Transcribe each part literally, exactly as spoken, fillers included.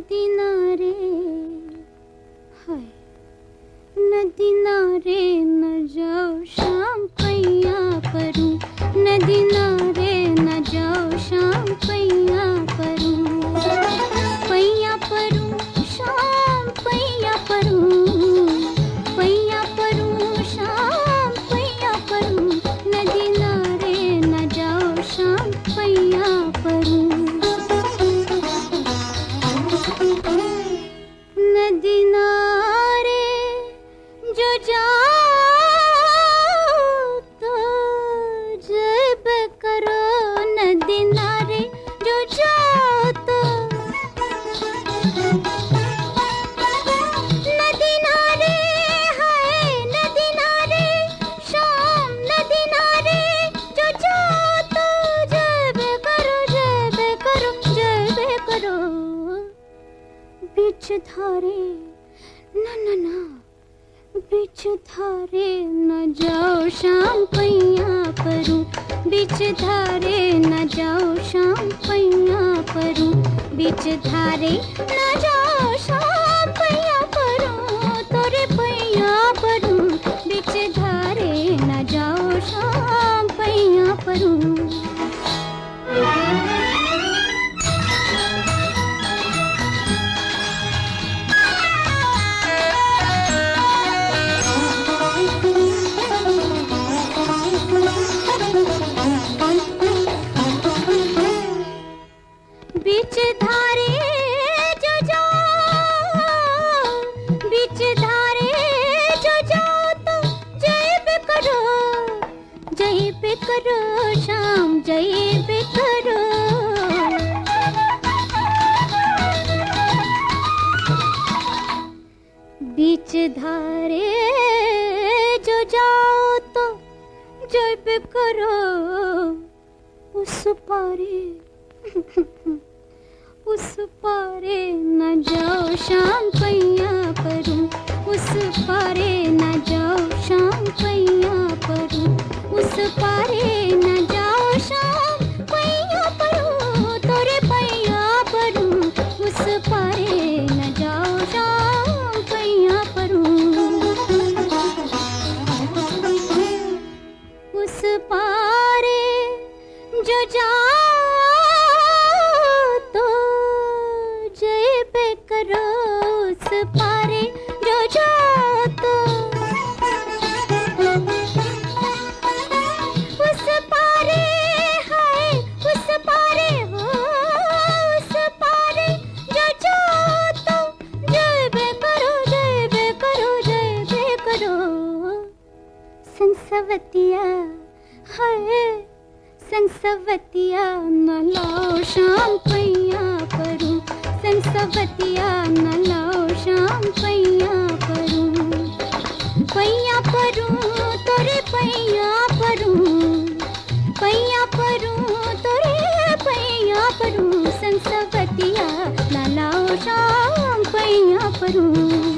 नदी नारे हाय नदी नारे न जाओ शाम पैया परूं, नदी नारे न जाओ शाम पैया परूं, पैया परूं शाम पैया परूं, पैया परूं शाम पैया परूं, नदी नारे न जाओ शाम पैया परूं। नदी नारे जो जाओ तो जब करो, नदी नारे जो जाओ तो, नदी नारे हाय नदी नारे शाम, नदी नारे जो जाओ तो जब करो जब करो जब करो, बीच धारे ना ना ना बीच धारे न जाओ शाम पैया परूं, बीच धारे न जाओ शाम पैया परूं, बीच धारे न जाओ शाम पैया परूं, तोरे पैया परूं, बीच धारे न जाओ शाम पैया परूं। बीच धारे जो जाओ, बीच धारे जो जाओ तो जय बे करो, जय बे करो शाम जय बे करो, बीच धारे जो जाओ तो जय बे करो, उस पारे उस पारे न जाओ शाम पैया परूं, उस पारे न जाओ शाम पैया परूं, उस पारे न जाओ शाम पैया परूं, तोरे पैया परूं, उस पारे न जाओ शाम पैया परूं, उस पारे जो जाओ करो, उस पारे जो जाओ तो, उस पारे हाय उस पारे हो, उस पारे जो जाओ तो जय बे करो जय बे करो जय बे करो, संसवतिया हाय संसवतिया न लाओ शाम पैया परूं, संसवतिया न लाओ शाम पैया परूं, पैया परूं तोरे पैया परूं, पैया परूं तोरे पैया परूं, संसवतिया न लाओ शाम पैया परूं।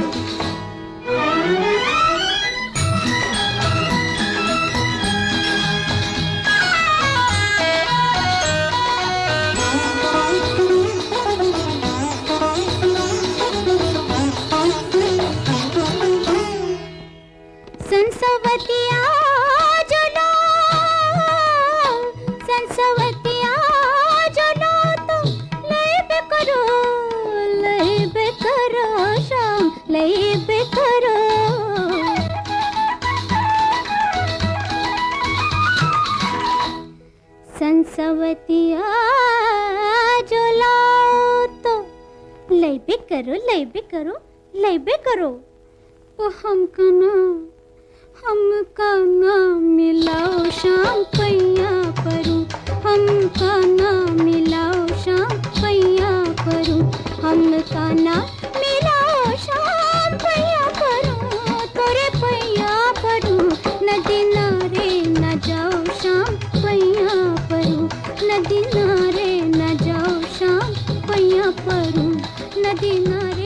संसवतिया जो लो, संसवतिया जो लो तो लय बे करो, लय बे करो शाम लय बे करो, संसवतिया जो लो तो लय बे करो लय बे करो लय बे करो, ओ हमका ना हमका ना मिलाओ शाम पैया परूं, हमका ना मिलाओ शाम पैया परूं, हमका ना मिलाओ शाम पैया परूं, तोरे पैया परूं, नदी नारे न जाओ शाम पैया परूं, नदी नारे न जाओ शाम पैया परूं, नदी नारे